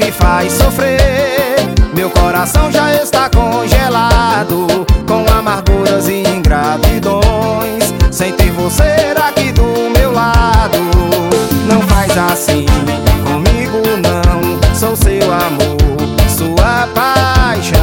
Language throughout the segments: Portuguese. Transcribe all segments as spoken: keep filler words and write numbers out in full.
me faz sofrer. Meu coração já está congelado, com amarguras e ingratidões, sem ter você aqui do meu lado. Não faz assim comigo não, sou seu amor, sua paixão.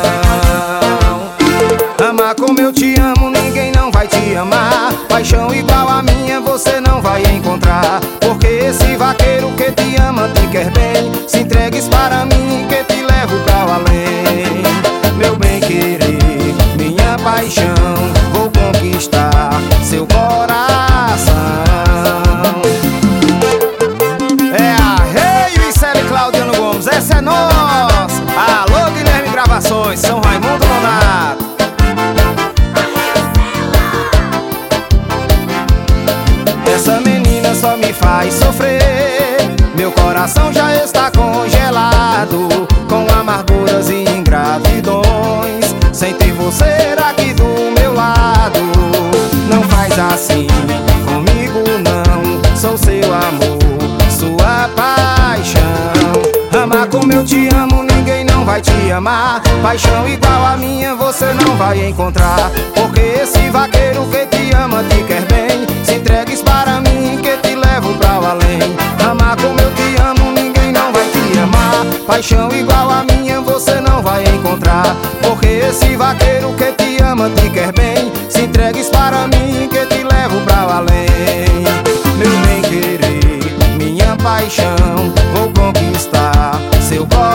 Amar como eu te amo, ninguém não vai te amar. Paixão igual a minha você não vai encontrar, porque esse vaqueiro que te ama te quer bem. Se entregues para mim que te levo pra além. Meu bem querer, minha paixão, vou conquistar seu coração. É a Rei e Célio Claudiano Gomes, essa é nossa. Alô Guilherme Gravações, São Raimundo Nonato. Essa menina só me faz sofrer. Meu coração já está congelado, com amarguras e ingratidões, sem ter você aqui do meu lado. Não faz assim comigo não, sou seu amor, sua paixão. Amar como eu te amo, ninguém não vai te amar. Paixão igual a minha você não vai encontrar, porque esse vaqueiro que te ama te quer bem. Se entregues para mim que te levo pra além. Amar como eu te amo, ninguém não vai te amar. Paixão igual a minha você não vai encontrar, porque esse vaqueiro que te ama te quer bem. Se entregues para mim que te levo pra além. Meu bem querer, minha paixão, vou conquistar seu coração.